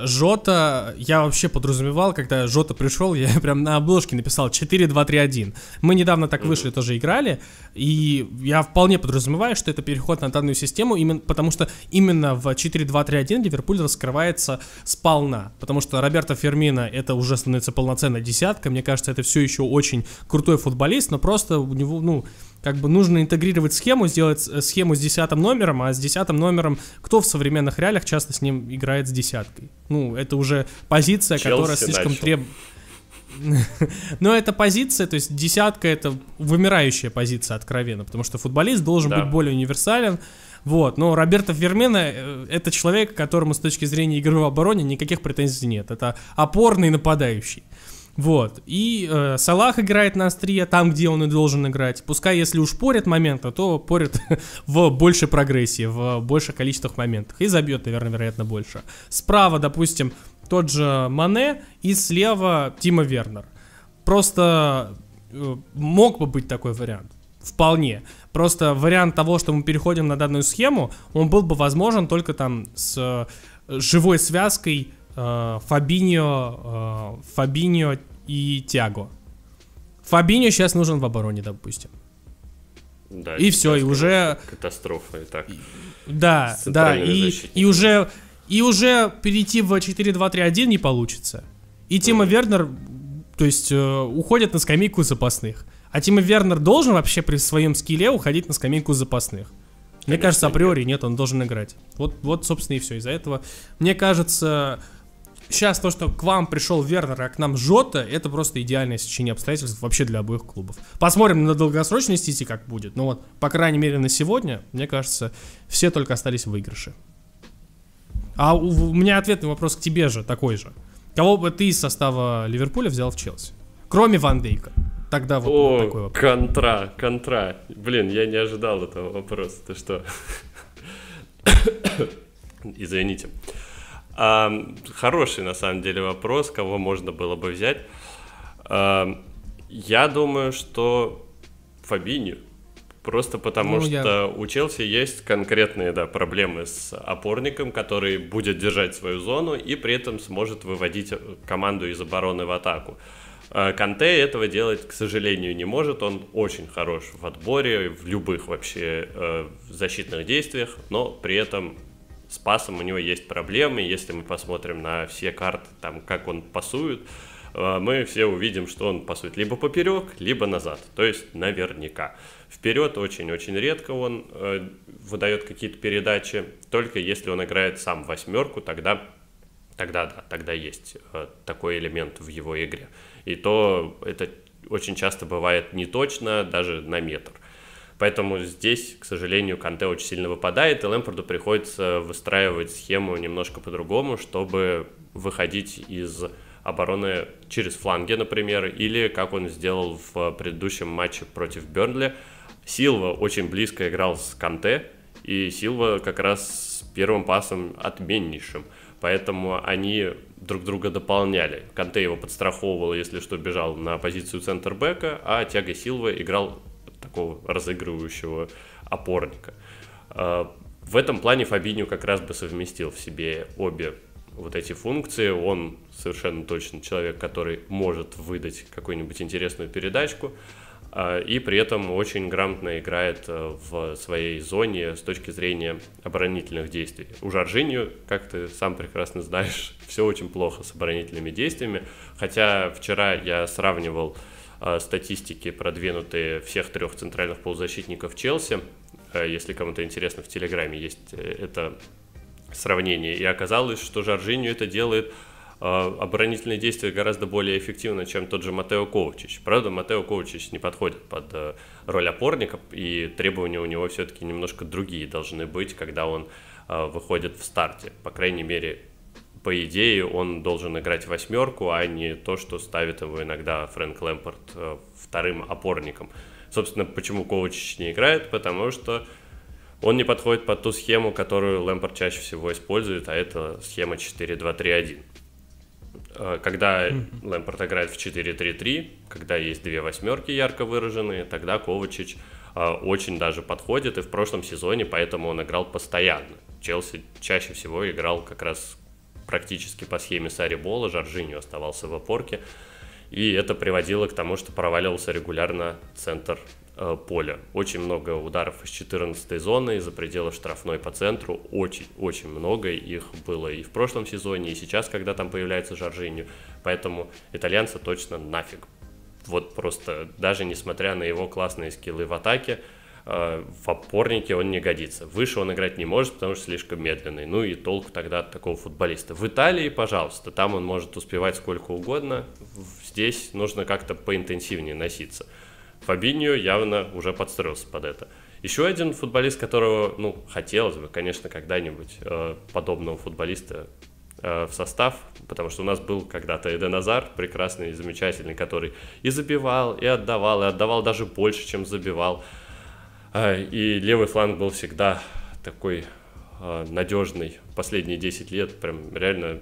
Жота, я вообще подразумевал, когда Жота пришел, я прям на обложке написал четыре два три один. Мы недавно так вышли, mm-hmm. тоже играли, и я вполне подразумеваю, что это переход на данную систему, именно, потому что именно в четыре два три один Ливерпуль раскрывается сполна, потому что Роберто Фермино это уже становится полноценная десятка, мне кажется, это все еще очень крутой футболист, но просто у него, ну... Как бы нужно интегрировать схему, сделать схему с десятым номером, а с десятым номером кто в современных реалиях часто с ним играет с десяткой? Ну, это уже позиция, Челси которая слишком требует... Но это позиция, то есть десятка — это вымирающая позиция откровенно, потому что футболист должен да. быть более универсален, Вот, но Роберто Фермино э, это человек, которому с точки зрения игры в обороне никаких претензий нет. Это опорный нападающий. Вот, и э, Салах играет на острие там, где он и должен играть. Пускай, если уж порят моменты, то порят в большей прогрессии, в больших количествах моментах. И забьет, наверное, вероятно, больше. Справа, допустим, тот же Мане, и слева Тимо Вернер. Просто э, мог бы быть такой вариант. Вполне. Просто вариант того, что мы переходим на данную схему, он был бы возможен только там с э, живой связкой э, Фабиньо, э, Фабиньо и Тиаго. Фабиньо сейчас нужен в обороне, допустим. Да, и все, и уже... Катастрофа, и так. Да, да, и, и, уже, и уже перейти в четыре два три один не получится. И Тимо mm. Вернер, то есть, э, уходит на скамейку запасных. А Тимо Вернер должен вообще при своем скилле уходить на скамейку запасных? Конечно, мне кажется, априори нет, он должен играть. Вот, вот, собственно, и все. Из-за этого, мне кажется, сейчас то, что к вам пришел Вернер, а к нам Жота, это просто идеальное сечение обстоятельств вообще для обоих клубов. Посмотрим на долгосрочной стези, как будет. Но вот, по крайней мере, на сегодня, мне кажется, все только остались в выигрыше. А у, у меня ответный вопрос к тебе же такой же. Кого бы ты из состава Ливерпуля взял в Челси? Кроме Ван Дейка. Тогда вот, О, вот такой вопрос. контра, контра. Блин, я не ожидал этого вопроса. Ты что? Извините. А, хороший, на самом деле, вопрос, кого можно было бы взять. А, я думаю, что Фабиньо. Просто потому, ну, что я... у Челси есть конкретные, да, проблемы с опорником, который будет держать свою зону и при этом сможет выводить команду из обороны в атаку. Канте этого делать, к сожалению, не может. Он очень хорош в отборе, в любых вообще э, защитных действиях, но при этом с пасом у него есть проблемы. Если мы посмотрим на все карты, там, как он пасует, э, мы все увидим, что он пасует либо поперек, либо назад. То есть наверняка. Вперед очень-очень редко он э, выдает какие-то передачи. Только если он играет сам в восьмерку, тогда, тогда да, тогда есть э, такой элемент в его игре. И то это очень часто бывает не точно, даже на метр. Поэтому здесь, к сожалению, Канте очень сильно выпадает, и Лэмпарду приходится выстраивать схему немножко по-другому, чтобы выходить из обороны через фланги, например, или как он сделал в предыдущем матче против Бернли. Силва очень близко играл с Канте, и Силва как раз с первым пасом отменнейшим. Поэтому они друг друга дополняли. Канте его подстраховывал, если что, бежал на позицию центр-бэка, а Тиаго Силва играл такого разыгрывающего опорника. В этом плане Фабиньо как раз бы совместил в себе обе вот эти функции. Он совершенно точно человек, который может выдать какую-нибудь интересную передачку, и при этом очень грамотно играет в своей зоне с точки зрения оборонительных действий. У Жоржиньо, как ты сам прекрасно знаешь, все очень плохо с оборонительными действиями, хотя вчера я сравнивал статистики, продвинутые всех трех центральных полузащитников Челси. Если кому-то интересно, в Телеграме есть это сравнение, и оказалось, что Жоржиньо это делает оборонительные действия гораздо более эффективно, чем тот же Матео Ковачич. Правда, Матео Ковачич не подходит под роль опорника, и требования у него все-таки немножко другие должны быть, когда он выходит в старте. По крайней мере, по идее, он должен играть восьмерку, а не то, что ставит его иногда Фрэнк Лэмпард вторым опорником. Собственно, почему Ковачич не играет? Потому что он не подходит под ту схему, которую Лэмпард чаще всего использует, а это схема четыре два три один. Когда mm-hmm. Лэмпард играет в четыре три три, когда есть две восьмерки ярко выраженные, тогда Ковачич э, очень даже подходит, и в прошлом сезоне поэтому он играл постоянно. Челси чаще всего играл как раз практически по схеме Сарри Бола, Жоржиньо оставался в опорке, и это приводило к тому, что проваливался регулярно центр э, поля. Очень много ударов из четырнадцатой зоны, из-за пределов штрафной по центру, очень-очень много их было и в прошлом сезоне, и сейчас, когда там появляется Жоржиньо, поэтому итальянца точно нафиг. Вот просто, даже несмотря на его классные скиллы в атаке, э, в опорнике он не годится. Выше он играть не может, потому что слишком медленный. Ну и толку тогда от такого футболиста. В Италии, пожалуйста, там он может успевать сколько угодно. Здесь нужно как-то поинтенсивнее носиться. Фабиньо явно уже подстроился под это. Еще один футболист, которого, ну, хотелось бы, конечно, когда-нибудь э, подобного футболиста э, в состав, потому что у нас был когда-то Эден Азар, прекрасный и замечательный, который и забивал, и отдавал, и отдавал даже больше, чем забивал. Э, и левый фланг был всегда такой э, надежный. Последние десять лет прям реально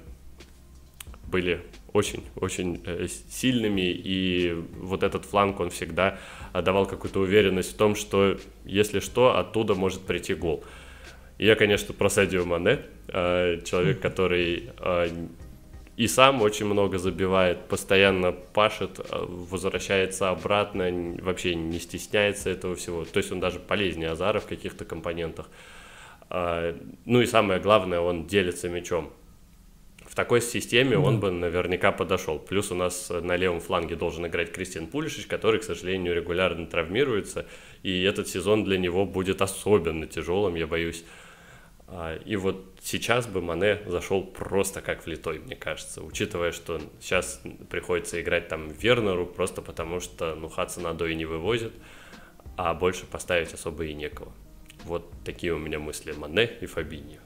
были очень-очень э, сильными, и вот этот фланг, он всегда давал какую-то уверенность в том, что, если что, оттуда может прийти гол. И я, конечно, про Садио Мане, э, человек, который э, и сам очень много забивает, постоянно пашет, э, возвращается обратно, вообще не стесняется этого всего. То есть он даже полезнее Азара в каких-то компонентах. Э, ну и самое главное, он делится мячом. В такой системе mm-hmm. он бы наверняка подошел. Плюс у нас на левом фланге должен играть Кристиан Пулишич, который, к сожалению, регулярно травмируется. И этот сезон для него будет особенно тяжелым, я боюсь. И вот сейчас бы Мане зашел просто как влитой, мне кажется. Учитывая, что сейчас приходится играть там Вернеру, просто потому что ну, Хадсон-Одой не вывозит, а больше поставить особо и некого. Вот такие у меня мысли Мане и Фабиньо.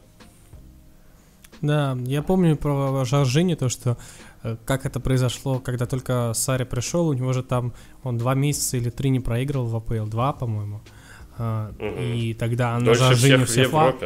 Да, я помню про Жоржиньо, то, что э, как это произошло, когда только Сарри пришел, у него же там, он два месяца или три не проигрывал в АПЛ, два, по-моему, э, угу. И тогда на Жоржиньо все фа...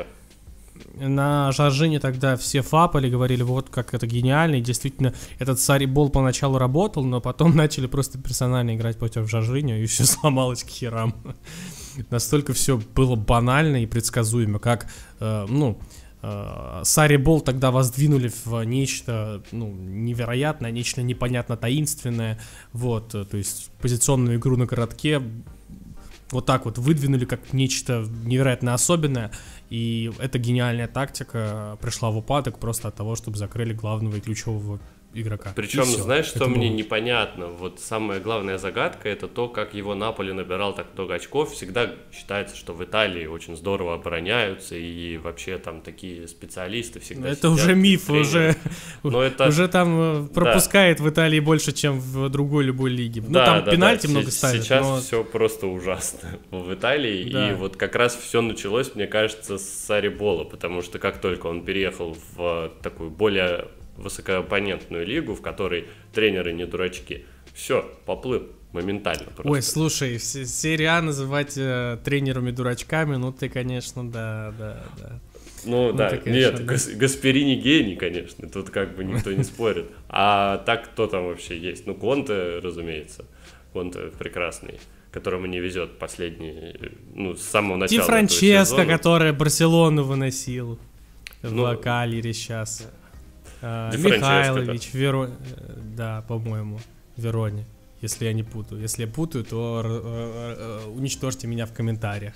на Жоржиньо тогда все фапали, говорили, вот как это гениально, и действительно этот Сарри Бол поначалу работал, но потом начали просто персонально играть против Жоржиньо, и все сломалось к херам. Настолько все было банально и предсказуемо, как, э, ну... Сарри Бол тогда воздвинули в нечто ну, невероятное, нечто непонятно таинственное, вот, то есть позиционную игру на коротке вот так вот выдвинули как нечто невероятно особенное, и эта гениальная тактика пришла в упадок просто от того, чтобы закрыли главного и ключевого игрока. Причем, знаешь, что это мне было... непонятно? Вот самая главная загадка — это то, как его Наполи набирал так много очков. Всегда считается, что в Италии очень здорово обороняются, и вообще там такие специалисты всегда это уже миф, уже, Но это... уже там пропускает да. в Италии больше, чем в другой любой лиге. Ну, да, там да, пенальти да. много ставят. Сейчас но... все просто ужасно в Италии, да. И вот как раз все началось, мне кажется, с Сарри Бола, потому что как только он переехал в такую более... высокооппонентную лигу, в которой тренеры не дурачки. Все, поплыл моментально просто. Ой, слушай, серия А называть э, тренерами дурачками, ну ты, конечно, да, да, да. Ну, ну да, ты, конечно, нет, да. Гас, Гасперини гений, конечно, тут как бы никто не спорит. А так кто там вообще есть? Ну, Конте, разумеется, Конте прекрасный, которому не везет последний, ну, с самого начала. Ди Франческо, который Барселону выносил ну, в Калере сейчас. Uh, Михайлович, да. Веро... да, по-моему, Вероне, если я не путаю. Если я путаю, то р- р- р- уничтожьте меня в комментариях.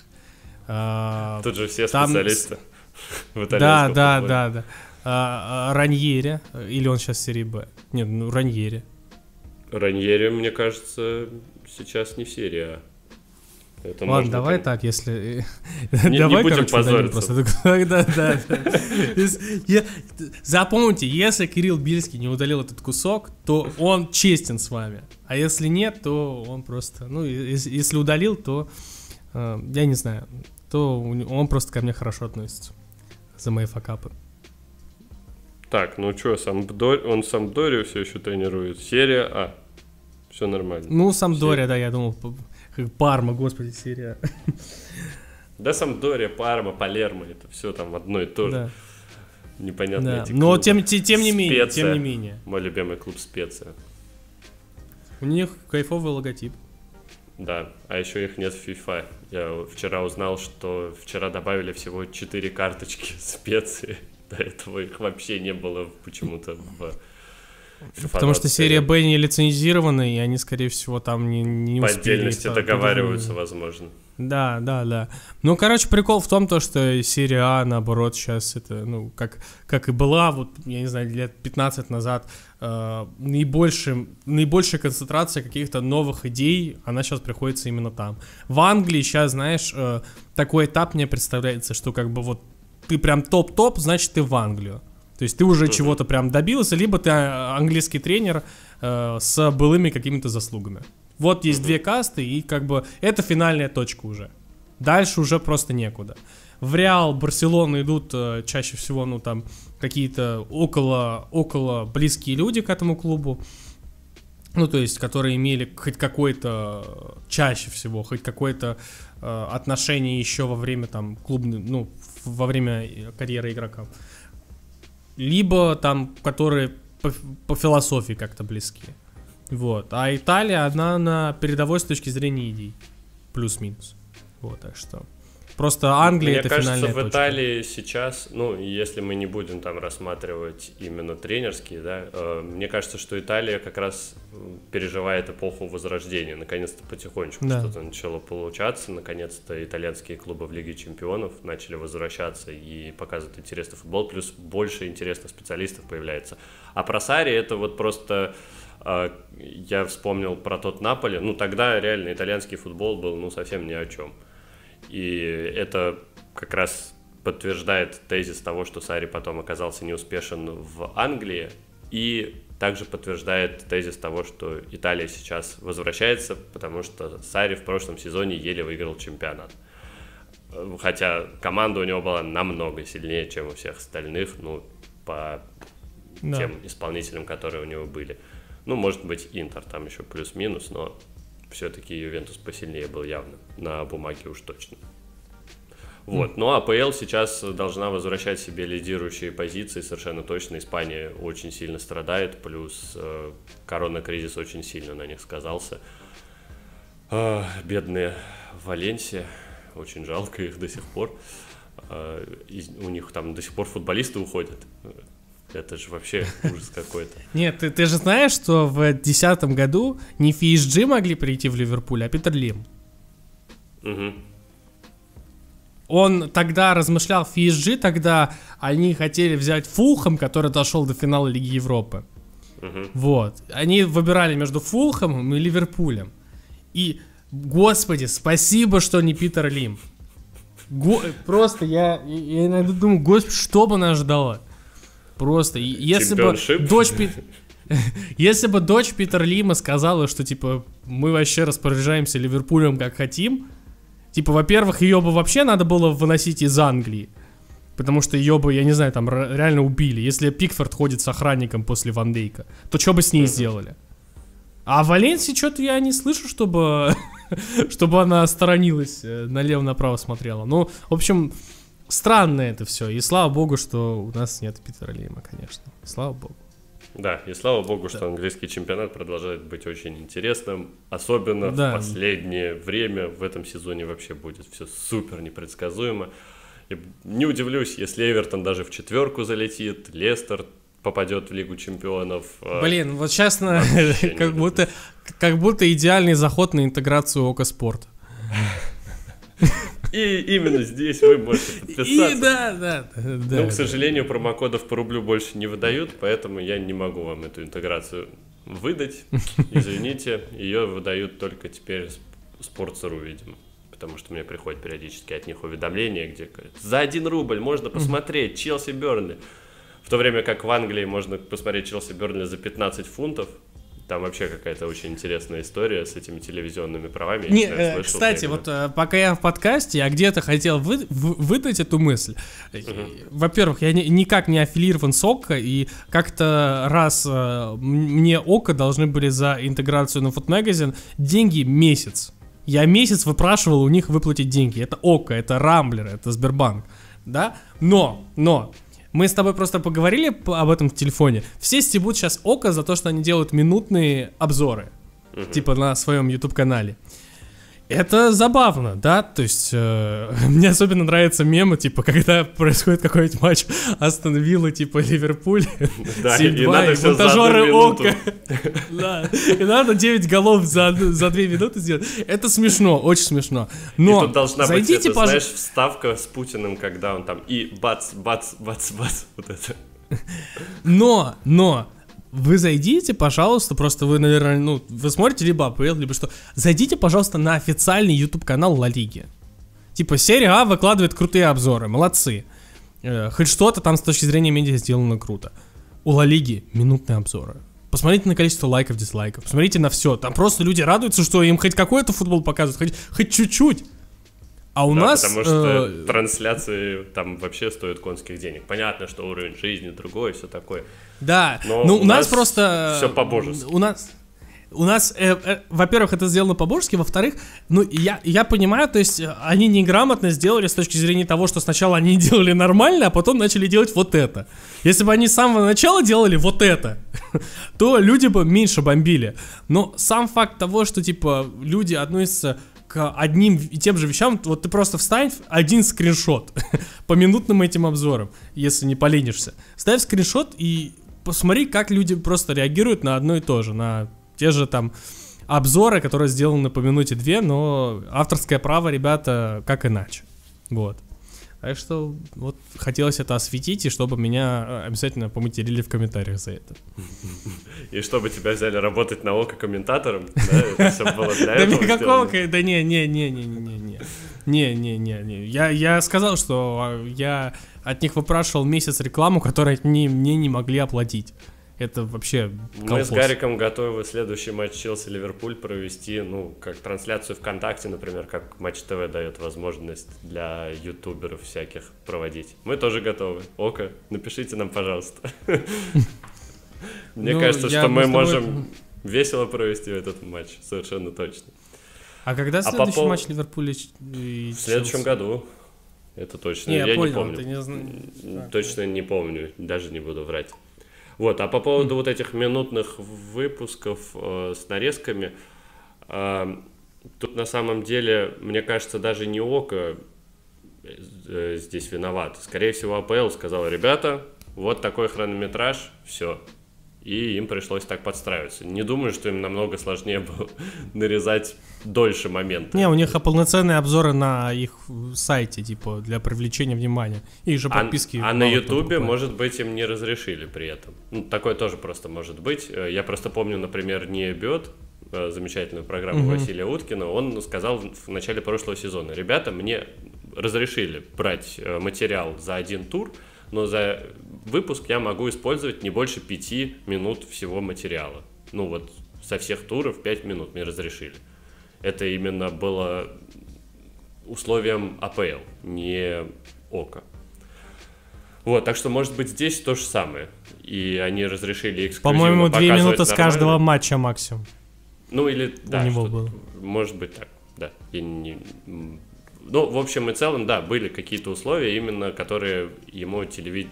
Uh, Тут же все там... специалисты в итальянском Да, да, футболе. да, да. Uh, Раньери, или он сейчас в серии Б? Нет, ну Раньери. Раньери, мне кажется, сейчас не в серии А. Это ладно, давай там... так, если... Не, давай, не будем короче, позориться. Да, да, да. Запомните, если Кирилл Бельский не удалил этот кусок, то он честен с вами. А если нет, то он просто... Ну, если удалил, то... Я не знаю. То он просто ко мне хорошо относится. За мои факапы. Так, ну что, Сампдор... он Сампдорию все еще тренирует. Серия А. Все нормально. Ну, Сампдория, да, я думал... Парма, господи, серия. Да, Сампдория, Парма, Палермо, это все там одно и то же. Да. Непонятно да. эти Но тем, тем, тем не менее, Специя. тем не менее. Мой любимый клуб Специя. У них кайфовый логотип. Да, а еще их нет в FIFA. Я вчера узнал, что вчера добавили всего четыре карточки Специи. До этого их вообще не было почему-то в... Потому что серия Б не лицензирована, и они, скорее всего, там не, не по успели... По отдельности договариваются, возможно. Да, да, да. Ну, короче, прикол в том, то, что серия А, наоборот, сейчас это, ну, как, как и была, вот, я не знаю, лет пятнадцать назад, э, наибольшим, наибольшая концентрация каких-то новых идей, она сейчас приходится именно там. В Англии сейчас, знаешь, э, такой этап мне представляется, что как бы вот ты прям топ-топ, значит, ты в Англию. То есть ты уже uh-huh. чего-то прям добился, либо ты английский тренер э, с былыми какими-то заслугами. Вот есть uh-huh. две касты, и как бы это финальная точка уже. Дальше уже просто некуда. В Реал, Барселону идут э, чаще всего, ну, там, какие-то около, около близкие люди к этому клубу. Ну, то есть, которые имели хоть какое-то, чаще всего, хоть какое-то э, отношение еще во время, там, клубной, ну, во время карьеры игрока. Либо, там, которые по, по философии как-то близки. Вот. А Италия, она на передовой с точки зрения идей. Плюс-минус. Вот, так что... Просто Англия — это кажется, финальная в точка. Италии сейчас, ну, если мы не будем там рассматривать именно тренерские, да, э, мне кажется, что Италия как раз переживает эпоху возрождения. Наконец-то потихонечку да. что-то начало получаться. Наконец-то итальянские клубы в Лиге Чемпионов начали возвращаться и показывать интересный футбол. Плюс больше интересных специалистов появляется. А про Сарри это вот просто... э, я вспомнил про тот Наполи. Ну, тогда реально итальянский футбол был, ну, совсем ни о чем. И это как раз подтверждает тезис того, что Сарри потом оказался неуспешен в Англии, и также подтверждает тезис того, что Италия сейчас возвращается, потому что Сарри в прошлом сезоне еле выиграл чемпионат. Хотя команда у него была намного сильнее, чем у всех остальных, ну, по да. тем исполнителям, которые у него были. Ну, может быть, Интер там еще плюс-минус, но... все-таки Ювентус посильнее был явно, на бумаге уж точно. Вот. Mm. Ну, а АПЛ сейчас должна возвращать себе лидирующие позиции, совершенно точно. Испания очень сильно страдает, плюс э, коронакризис очень сильно на них сказался. Э, бедные Валенсия, очень жалко их до сих пор. Э, из, у них там до сих пор футболисты уходят. Это же вообще ужас какой-то. Нет, ты, ты же знаешь, что в две тысячи десятом году не Пи Эс Джи могли прийти в Ливерпуль, а Питер Лим. Угу. Он тогда размышлял, Пи Эс Джи тогда, они хотели взять Фулхэм, который дошел до финала Лиги Европы. Угу. Вот. Они выбирали между Фулхэмом и Ливерпулем. И, господи, спасибо, что не Питер Лим. Го- просто я, я иногда думаю, господи, что бы нас ждало? Просто, если бы, дочь, если бы дочь Питера Лима сказала, что, типа, мы вообще распоряжаемся Ливерпулем как хотим, типа, во-первых, ее бы вообще надо было выносить из Англии, потому что ее бы, я не знаю, там реально убили. Если Пикфорд ходит с охранником после Ван Дейка, то что бы с ней сделали? А в Валенсии что-то я не слышу, чтобы, чтобы она сторонилась, налево-направо смотрела. Ну, в общем... Странно это все, и слава богу, что у нас нет Питера Лима, конечно. Слава богу. Да, и слава богу, да. что английский чемпионат продолжает быть очень интересным. Особенно да. в последнее время, в этом сезоне вообще будет все супер непредсказуемо. И не удивлюсь, если Эвертон даже в четверку залетит, Лестер попадет в Лигу чемпионов. Блин, вот сейчас как будто, как будто идеальный заход на интеграцию Око Спорт. И именно здесь вы можете подписаться. И, да, да, да, Но, да, к сожалению, промокодов по рублю больше не выдают, поэтому я не могу вам эту интеграцию выдать. Извините, ее выдают только теперь Sports.ru, видимо. Потому что мне приходят периодически от них уведомления, где говорят, за один рубль можно посмотреть Челси Бернли. В то время как в Англии можно посмотреть Челси Бернли за пятнадцать фунтов. Там вообще какая-то очень интересная история с этими телевизионными правами. Не, знаю, слышал, кстати, вот пока я в подкасте, я где-то хотел вы, вы, выдать эту мысль. Uh-huh. Во-первых, я не, никак не аффилирован с Око, и как-то раз э, мне Око должны были за интеграцию на Foot Magazine деньги месяц. Я месяц выпрашивал у них выплатить деньги. Это Око, это Рамблер, это Сбербанк. Да? Но, но... Мы с тобой просто поговорили об этом в телефоне. Все стебут сейчас Око за то, что они делают минутные обзоры. Uh-huh. Типа на своем YouTube-канале. Это забавно, да? То есть, э, мне особенно нравятся мемы, типа, когда происходит какой-нибудь матч Астон Вилла, типа, Ливерпуль. Да, и надо все монтажеры Око. Да, и надо девять голов за две минуты сделать. Это смешно, очень смешно. Но и тут должна быть, это, знаешь, вставка с Путиным, когда он там и бац, бац, бац, бац, вот это. Но, но... Вы зайдите, пожалуйста, просто вы, наверное, ну, вы смотрите либо АПЛ, либо что. Зайдите, пожалуйста, на официальный YouTube-канал Ла Лиги. Типа, серия А выкладывает крутые обзоры, молодцы. Э, хоть что-то там с точки зрения медиа сделано круто. У Ла Лиги минутные обзоры. Посмотрите на количество лайков, дизлайков, посмотрите на все. Там просто люди радуются, что им хоть какой-то футбол показывают, хоть, хоть чуть-чуть. А у да, нас... Потому что э... трансляции там вообще стоят конских денег. Понятно, что уровень жизни другой, все такое. Да, но ну у у нас, нас просто... все по-божески. У нас... У нас, э, э, во-первых, это сделано по-божески, во-вторых, ну, я, я понимаю, то есть они неграмотно сделали с точки зрения того, что сначала они делали нормально, а потом начали делать вот это. Если бы они с самого начала делали вот это, то люди бы меньше бомбили. Но сам факт того, что, типа, люди относятся к одним и тем же вещам, вот ты просто вставь один скриншот по минутным этим обзорам, если не поленишься. Ставь скриншот и посмотри, как люди просто реагируют на одно и то же, на... Те же там обзоры, которые сделаны по минуте две, но авторское право, ребята, как иначе. Вот. Так что вот хотелось это осветить, и чтобы меня обязательно поматерили в комментариях за это. И чтобы тебя взяли работать на ОКО комментатором, да? Это все было для этого. Да никакого, да не, не, не, не, не, не, не, не, не, не. Я, я сказал, что я от них выпрашивал месяц рекламу, которую они мне не могли оплатить. Это вообще колхоз. Мы с Гариком готовы следующий матч Челси-Ливерпуль провести, ну, как трансляцию ВКонтакте, например, как Матч ТВ дает возможность для ютуберов всяких проводить. Мы тоже готовы. Око, напишите нам, пожалуйста. Мне кажется, что мы можем весело провести этот матч, совершенно точно. А когда следующий матч Ливерпуля и В следующем году. Это точно. Я не помню. Точно не помню, даже не буду врать. Вот, а по поводу mm. вот этих минутных выпусков э, с нарезками, э, тут на самом деле, мне кажется, даже не ОКО э, здесь виноват. Скорее всего, АПЛ сказал: ребята, вот такой хронометраж, все. И им пришлось так подстраиваться. Не думаю, что им намного сложнее было нарезать дольше момента. Не, у них полноценные обзоры на их сайте, типа, для привлечения внимания. Их же подписки. А, а на Ютубе, может быть, им не разрешили при этом. Ну, такое тоже просто может быть. Я просто помню, например, «Не бьет», замечательную программу угу. Василия Уткина, он сказал в начале прошлого сезона: ребята, мне разрешили брать материал за один тур, но за выпуск я могу использовать не больше пяти минут всего материала. Ну вот, со всех туров пять минут мне разрешили. Это именно было условием АПЛ, не ОКО. Вот, так что, может быть, здесь то же самое. И они разрешили эксклюзивно По-моему, показывать две минуты с нормально. каждого матча максимум. Ну или, да, у него было. Может быть так, да. Я не... Ну, в общем и целом, да, были какие-то условия, именно которые ему телевид...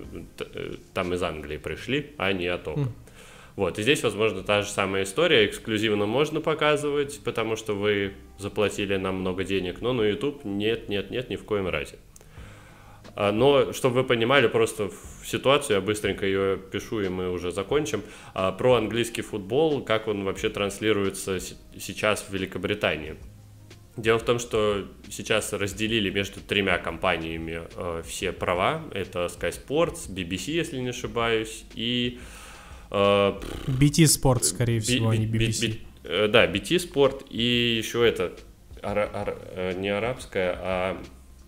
там из Англии пришли, а не от ОКО. Mm. Вот, и здесь, возможно, та же самая история. Эксклюзивно можно показывать, потому что вы заплатили нам много денег, но на YouTube нет, нет, нет, ни в коем разе. Но, чтобы вы понимали просто ситуацию, я быстренько ее пишу, и мы уже закончим. Про английский футбол, как он вообще транслируется сейчас в Великобритании. Дело в том, что сейчас разделили между тремя компаниями э, все права. Это Sky Sports, би би си, если не ошибаюсь, и... Э, би ти Sport, скорее всего, а не би би си. Би, би, э, да, би ти Sport, и еще это ара, ара, э, не арабская, а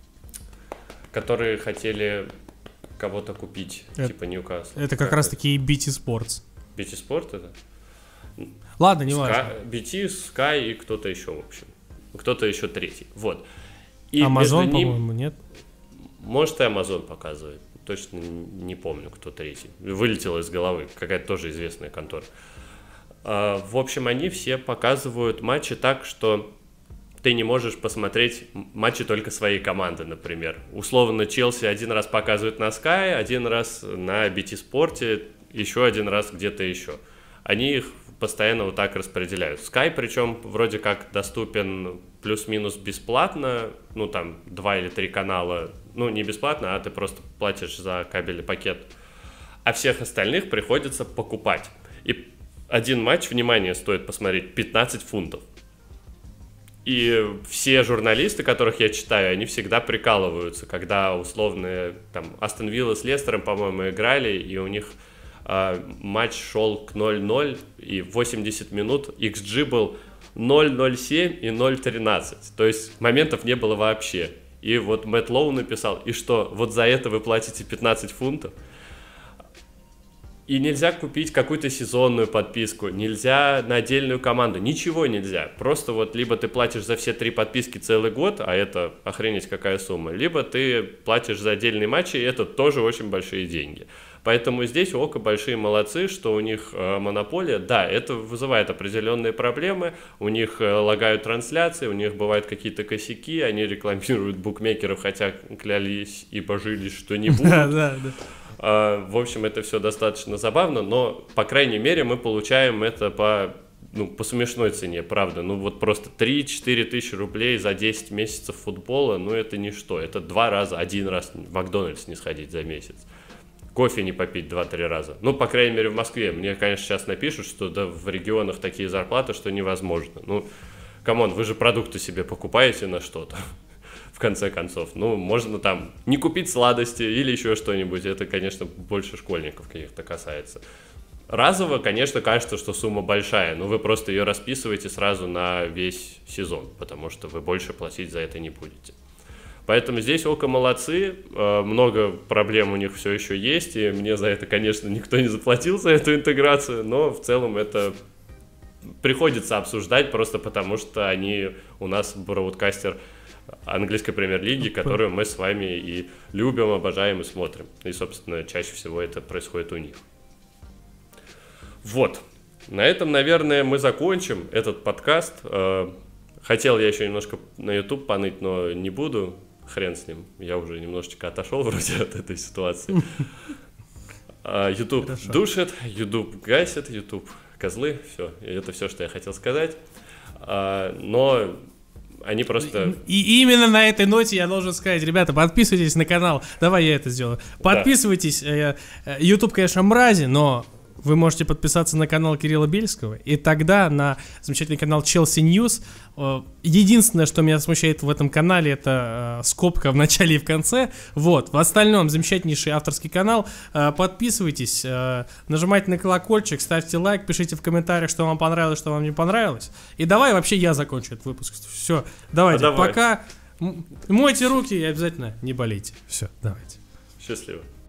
которые хотели кого-то купить, это, типа Ньюкасл. Это как, как раз-таки и би ти Sports. би ти Sport это? Ладно, не важно. би ти, Sky и кто-то еще, в общем. Кто-то еще третий. Вот. И Amazon, ним, по-моему, нет? Может, и Amazon показывает. Точно не помню, кто третий. Вылетело из головы. Какая-то тоже известная контора. А, в общем, они все показывают матчи так, что ты не можешь посмотреть матчи только своей команды, например. Условно, Челси один раз показывают на Sky, один раз на би ти Sport, еще один раз где-то еще. Они их постоянно вот так распределяют. Sky, причем, вроде как доступен плюс-минус бесплатно, ну, там, два или три канала, ну, не бесплатно, а ты просто платишь за кабельный пакет. А всех остальных приходится покупать. И один матч, внимание, стоит посмотреть, пятнадцать фунтов. И все журналисты, которых я читаю, они всегда прикалываются, когда условные, там, Астон Вилла с Лестером, по-моему, играли, и у них Uh, матч шел к ноль ноль, и восемьдесят минут икс джи был ноль ноль семь и ноль тринадцать. То есть моментов не было вообще. И вот Мэтт Лоу написал: и что, вот за это вы платите пятнадцать фунтов? И нельзя купить какую-то сезонную подписку, нельзя на отдельную команду, ничего нельзя. Просто вот либо ты платишь за все три подписки целый год, а это охренеть какая сумма, либо ты платишь за отдельные матчи, и это тоже очень большие деньги. Поэтому здесь у Око большие молодцы, что у них э, монополия. Да, это вызывает определенные проблемы, у них э, лагают трансляции, у них бывают какие-то косяки, они рекламируют букмекеров, хотя клялись и божились, что не будут. Да, да, да. В общем, это все достаточно забавно, но, по крайней мере, мы получаем это по, ну, по смешной цене, правда. Ну, вот просто три-четыре тысячи рублей за десять месяцев футбола, ну, это ничто. Это два раза, один раз в Макдональдс не сходить за месяц. Кофе не попить два-три раза. Ну, по крайней мере, в Москве. Мне, конечно, сейчас напишут, что да, в регионах такие зарплаты, что невозможно. Ну, камон, вы же продукты себе покупаете на что-то. В конце концов, ну, можно там не купить сладости или еще что-нибудь, это, конечно, больше школьников каких-то касается. Разово, конечно, кажется, что сумма большая, но вы просто ее расписываете сразу на весь сезон, потому что вы больше платить за это не будете. Поэтому здесь Око молодцы, много проблем у них все еще есть, и мне за это, конечно, никто не заплатил за эту интеграцию, но в целом это приходится обсуждать просто потому, что они у нас броудкастер английской премьер-лиги, которую мы с вами и любим, обожаем и смотрим. И, собственно, чаще всего это происходит у них. Вот. На этом, наверное, мы закончим этот подкаст. Хотел я еще немножко на YouTube поныть, но не буду. Хрен с ним. Я уже немножечко отошел вроде от этой ситуации. YouTube Хорошо. Душит, YouTube гасит, YouTube козлы. Все. И это все, что я хотел сказать. Но... Они просто... И именно на этой ноте я должен сказать, ребята, подписывайтесь на канал. Давай я это сделаю. Подписывайтесь. Да. YouTube, конечно, мрази, но вы можете подписаться на канал Кирилла Бельского. И тогда на замечательный канал Chelsea News. Единственное, что меня смущает в этом канале, это скобка в начале и в конце. Вот. В остальном замечательнейший авторский канал. Подписывайтесь, нажимайте на колокольчик, ставьте лайк, пишите в комментариях, что вам понравилось, что вам не понравилось. И давай вообще я закончу этот выпуск. Все, давайте. А давай. Пока. Мойте руки и обязательно не болейте. Все, давайте. Счастливо.